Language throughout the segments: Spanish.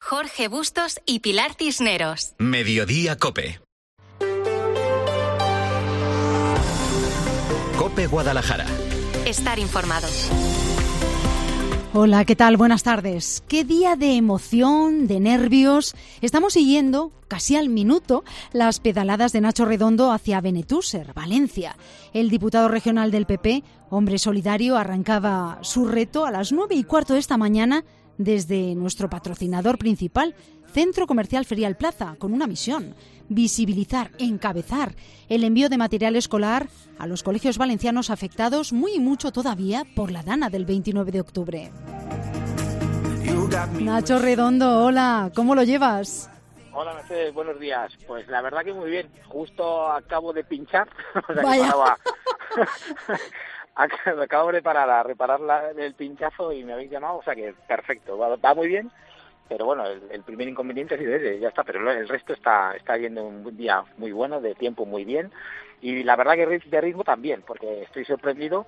Jorge Bustos y Pilar Cisneros. Mediodía COPE. COPE Guadalajara. Estar informado. Hola, ¿qué tal? Buenas tardes. ¿Qué día de emoción, de nervios? Estamos siguiendo, casi al minuto, las pedaladas de Nacho Redondo hacia Benetússer, Valencia. El diputado regional del PP, hombre solidario, arrancaba su reto a las 9:15 de esta mañana desde nuestro patrocinador principal, Centro Comercial Ferial Plaza, con una misión: visibilizar, encabezar el envío de material escolar a los colegios valencianos afectados muy y mucho todavía por la dana del 29 de octubre. Nacho Redondo, hola, ¿cómo lo llevas? Hola, Mercedes, buenos días. Pues la verdad que muy bien. Justo acabo de pinchar. O sea, Vaya. acabo de reparar el pinchazo y me habéis llamado, o sea que perfecto, va muy bien. Pero bueno, el primer inconveniente ha sido ese, ya está, pero el resto está yendo un día muy bueno, de tiempo muy bien, y la verdad que de ritmo también, porque estoy sorprendido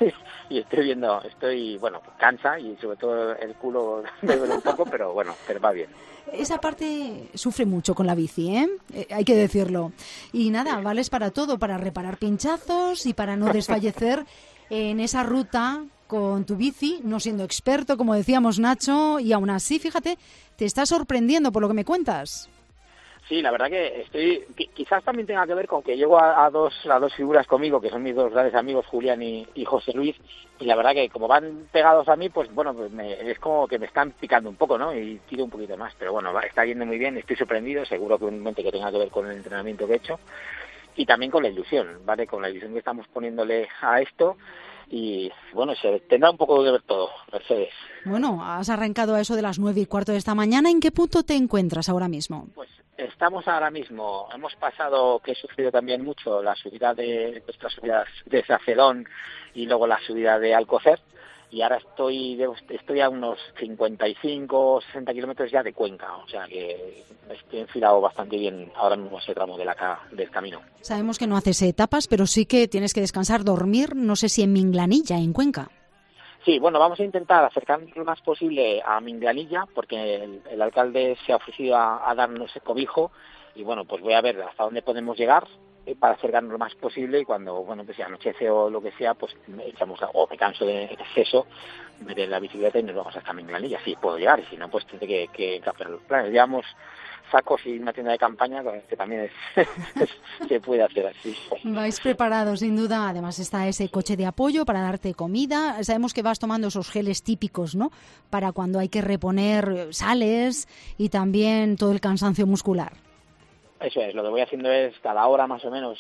y bueno, cansa y sobre todo el culo me duele un poco, pero bueno, pero va bien. Esa parte sufre mucho con la bici, hay que decirlo. Y nada, vales para todo, para reparar pinchazos y para no desfallecer en esa ruta con tu bici, no siendo experto, como decíamos, Nacho, y aún así, fíjate, te está sorprendiendo por lo que me cuentas. Sí, la verdad que quizás también tenga que ver con que llevo a dos figuras conmigo, que son mis dos grandes amigos, Julián y José Luis, y la verdad que como van pegados a mí, pues bueno, pues es como que me están picando un poco, ¿no? Y tiro un poquito más, pero bueno, está yendo muy bien, estoy sorprendido, seguro que un momento que tenga que ver con el entrenamiento que he hecho, y también con la ilusión, ¿vale? Con la ilusión que estamos poniéndole a esto. Y bueno, se tendrá un poco que ver todo, Mercedes. Bueno, has arrancado a eso de las 9:15 de esta mañana. ¿En qué punto te encuentras ahora mismo? Pues estamos ahora mismo, hemos pasado, que he sufrido también mucho, la subida de nuestras subidas de Sacedón y luego la subida de Alcocer, y ahora estoy a unos 55 o 60 kilómetros ya de Cuenca, o sea que estoy enfilado bastante bien ahora mismo ese tramo del camino. Sabemos que no haces etapas, pero sí que tienes que descansar, dormir, no sé si en Minglanilla, en Cuenca. Sí, bueno, vamos a intentar acercarnos lo más posible a Minglanilla, porque el alcalde se ha ofrecido a darnos cobijo, y bueno, pues voy a ver hasta dónde podemos llegar para acercarnos lo más posible, y cuando, bueno, pues si anochece o lo que sea, pues o me canso de exceso, meter la bicicleta y nos vamos hasta Minglanilla. Sí, puedo llegar, y si no, pues tendré que cambiar los planes. Llevamos sacos y una tienda de campaña, que también se puede hacer así. Vais preparados, sin duda. Además está ese coche de apoyo para darte comida. Sabemos que vas tomando esos geles típicos, ¿no?, para cuando hay que reponer sales y también todo el cansancio muscular. Eso es, lo que voy haciendo es cada hora más o menos,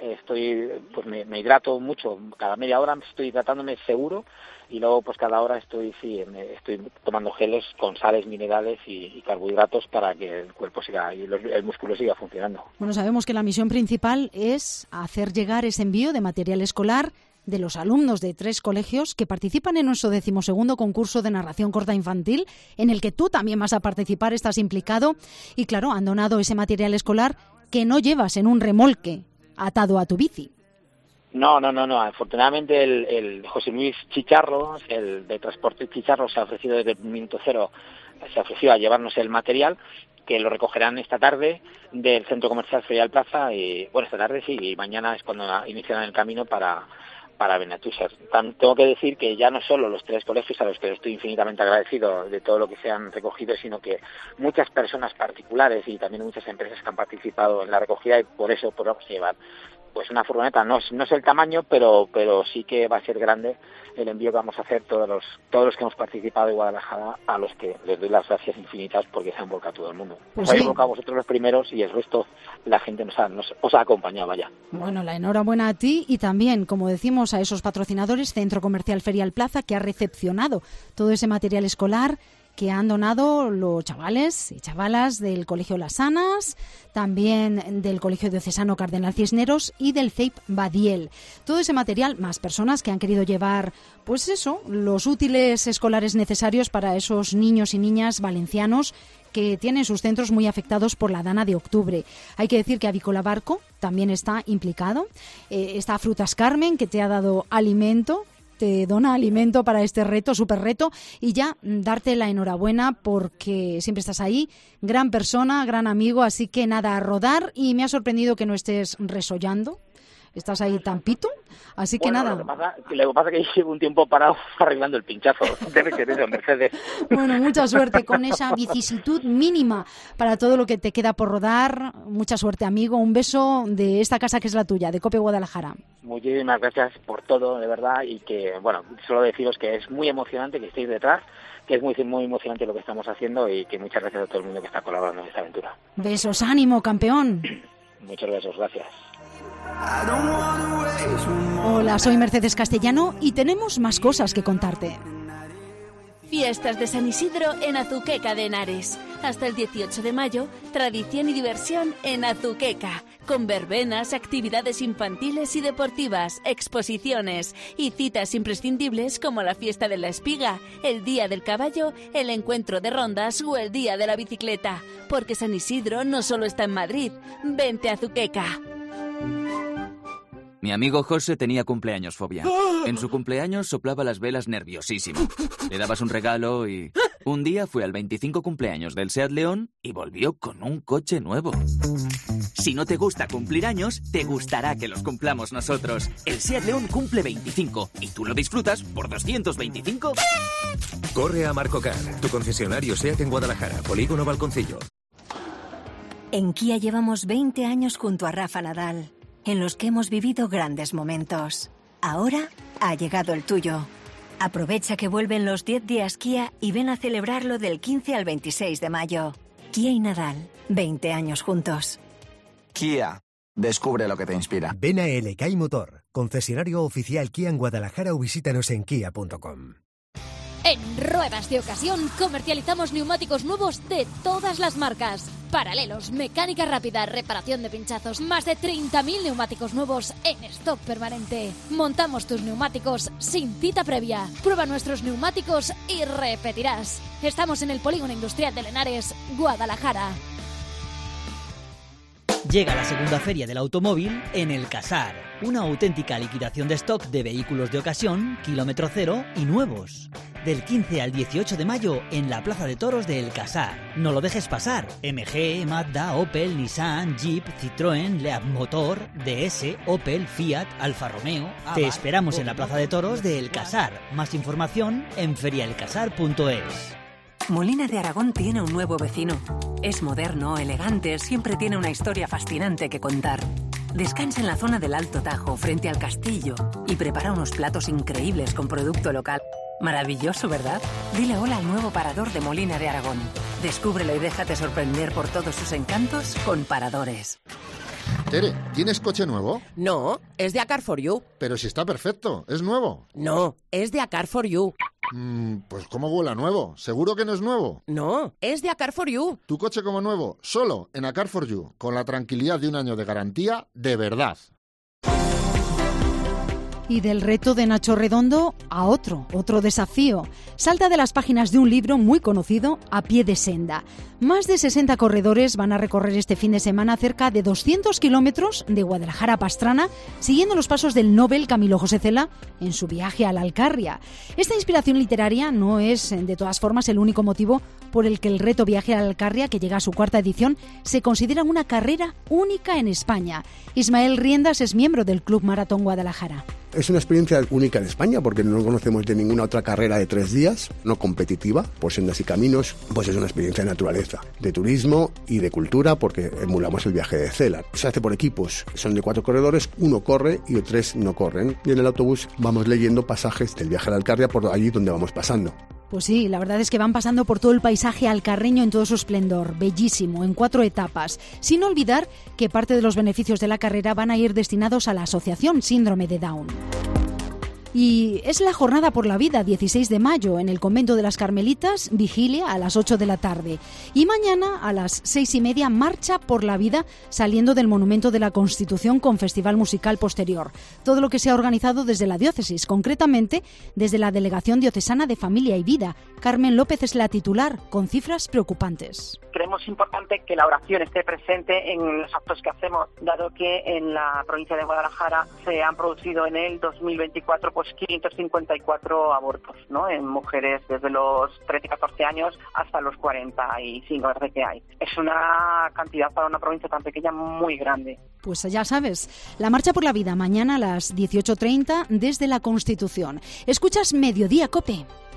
me hidrato mucho, cada media hora estoy hidratándome seguro, y luego pues cada hora estoy tomando geles con sales, minerales y carbohidratos para que el cuerpo siga y el músculo siga funcionando. Bueno, sabemos que la misión principal es hacer llegar ese envío de material escolar de los alumnos de 3 colegios que participan en nuestro 12º concurso de narración corta infantil, en el que tú también vas a participar, estás implicado, y claro, han donado ese material escolar que no llevas en un remolque atado a tu bici. No. Afortunadamente el José Luis Chicharro, el de Transporte Chicharro, se ha ofrecido desde el minuto cero, se ofreció a llevarnos el material, que lo recogerán esta tarde del Centro Comercial Ferial Plaza, y bueno, esta tarde sí, y mañana es cuando iniciarán el camino para Benetússer. Tengo que decir que ya no solo los 3 colegios, a los que estoy infinitamente agradecido de todo lo que se han recogido, sino que muchas personas particulares y también muchas empresas que han participado en la recogida, y por eso vamos a llevar pues una furgoneta. No es el tamaño, pero sí que va a ser grande el envío que vamos a hacer todos los que hemos participado de Guadalajara, a los que les doy las gracias infinitas porque se han volcado todo el mundo. Os habéis volcado vosotros los primeros, y el resto la gente os ha acompañado ya. Bueno, la enhorabuena a ti, y también, como decimos, a esos patrocinadores, Centro Comercial Ferial Plaza, que ha recepcionado todo ese material escolar que han donado los chavales y chavalas del Colegio Las Sanas, también del Colegio Diocesano Cardenal Cisneros y del CEIP Badiel. Todo ese material, más personas que han querido llevar, pues eso, los útiles escolares necesarios para esos niños y niñas valencianos que tienen sus centros muy afectados por la dana de octubre. Hay que decir que Avícola Barco también está implicado. Está Frutas Carmen, que te ha dado alimento te dona alimento para este reto, súper reto, y ya darte la enhorabuena porque siempre estás ahí, gran persona, gran amigo, así que nada, a rodar, y me ha sorprendido que no estés resollando. Estás ahí tan pito, así que nada. Lo que pasa es que llevo un tiempo parado arreglando el pinchazo. Debe ser eso, Mercedes. Bueno, mucha suerte con esa vicisitud mínima para todo lo que te queda por rodar. Mucha suerte, amigo. Un beso de esta casa que es la tuya, de COPE Guadalajara. Muchísimas gracias por todo, de verdad, y que, bueno, solo deciros que es muy emocionante que estéis detrás, que es muy, muy emocionante lo que estamos haciendo y que muchas gracias a todo el mundo que está colaborando en esta aventura. Besos, ánimo, campeón. Muchos besos, gracias. Hola, soy Mercedes Castellano y tenemos más cosas que contarte. Fiestas de San Isidro en Azuqueca de Henares. Hasta el 18 de mayo, tradición y diversión en Azuqueca, con verbenas, actividades infantiles y deportivas, exposiciones y citas imprescindibles como la fiesta de la espiga, el Día del Caballo, el encuentro de rondas o el Día de la Bicicleta. Porque San Isidro no solo está en Madrid. Vente a Azuqueca. Mi amigo José tenía cumpleaños fobia. En su cumpleaños soplaba las velas nerviosísimo. Le dabas un regalo y... Un día fue al 25 cumpleaños del Seat León y volvió con un coche nuevo. Si no te gusta cumplir años, te gustará que los cumplamos nosotros. El Seat León cumple 25 y tú lo disfrutas por 225. Corre a Marcocar, tu concesionario Seat en Guadalajara, Polígono Balconcillo. En Kia llevamos 20 años junto a Rafa Nadal, en los que hemos vivido grandes momentos. Ahora ha llegado el tuyo. Aprovecha que vuelven los 10 días Kia y ven a celebrarlo del 15 al 26 de mayo. Kia y Nadal, 20 años juntos. Kia, descubre lo que te inspira. Ven a LK Motor, concesionario oficial Kia en Guadalajara, o visítanos en kia.com. En Ruedas de Ocasión comercializamos neumáticos nuevos de todas las marcas. Paralelos, mecánica rápida, reparación de pinchazos, más de 30.000 neumáticos nuevos en stock permanente. Montamos tus neumáticos sin cita previa. Prueba nuestros neumáticos y repetirás. Estamos en el Polígono Industrial de Henares, Guadalajara. Llega la segunda feria del automóvil en El Casar. Una auténtica liquidación de stock de vehículos de ocasión, kilómetro cero y nuevos. Del 15 al 18 de mayo en la Plaza de Toros de El Casar. No lo dejes pasar. MG, Mazda, Opel, Nissan, Jeep, Citroën, Leap Motor, DS, Opel, Fiat, Alfa Romeo. Te esperamos en la Plaza de Toros de El Casar. Más información en feriaelcasar.es. Molina de Aragón tiene un nuevo vecino. Es moderno, elegante, siempre tiene una historia fascinante que contar. Descansa en la zona del Alto Tajo, frente al castillo, y prepara unos platos increíbles con producto local. Maravilloso, ¿verdad? Dile hola al nuevo parador de Molina de Aragón. Descúbrelo y déjate sorprender por todos sus encantos con Paradores. Tere, ¿tienes coche nuevo? No, es de A Car For You. Pero si está perfecto, ¿es nuevo? No, es de A Car For You. Pues ¿cómo huele a nuevo? ¿Seguro que no es nuevo? No, es de A Car For You. Tu coche como nuevo, solo en A Car For You, con la tranquilidad de un año de garantía de verdad. Y del reto de Nacho Redondo a otro desafío. Salta de las páginas de un libro muy conocido, A Pie de Senda. Más de 60 corredores van a recorrer este fin de semana cerca de 200 kilómetros de Guadalajara a Pastrana, siguiendo los pasos del Nobel Camilo José Cela en su viaje a la Alcarria. Esta inspiración literaria no es, de todas formas, el único motivo por el que el reto Viaje a la Alcarria, que llega a su cuarta edición, se considera una carrera única en España. Ismael Riendas es miembro del Club Maratón Guadalajara. Es una experiencia única en España porque no conocemos de ninguna otra carrera de 3 días, no competitiva, por sendas y caminos. Pues es una experiencia de naturaleza, de turismo y de cultura, porque emulamos el viaje de Cela. Se hace por equipos, son de 4 corredores, 1 corre y 3 no corren. Y en el autobús vamos leyendo pasajes del viaje a la Alcarria por allí donde vamos pasando. Pues sí, la verdad es que van pasando por todo el paisaje alcarreño en todo su esplendor, bellísimo, en 4 etapas, sin olvidar que parte de los beneficios de la carrera van a ir destinados a la Asociación Síndrome de Down. Y es la Jornada por la Vida, 16 de mayo, en el Convento de las Carmelitas, vigilia a las 8 de la tarde. Y mañana, a las 6:30, Marcha por la Vida, saliendo del Monumento de la Constitución con festival musical posterior. Todo lo que se ha organizado desde la diócesis, concretamente desde la Delegación Diocesana de Familia y Vida. Carmen López es la titular, con cifras preocupantes. Creemos consideremos importante que la oración esté presente en los actos que hacemos, dado que en la provincia de Guadalajara se han producido en el 2024 pues 554 abortos, ¿no? En mujeres desde los 13-14 años hasta los 45 que hay. Es una cantidad para una provincia tan pequeña muy grande. Pues ya sabes, la Marcha por la Vida mañana a las 18:30 desde la Constitución. Escuchas Mediodía COPE.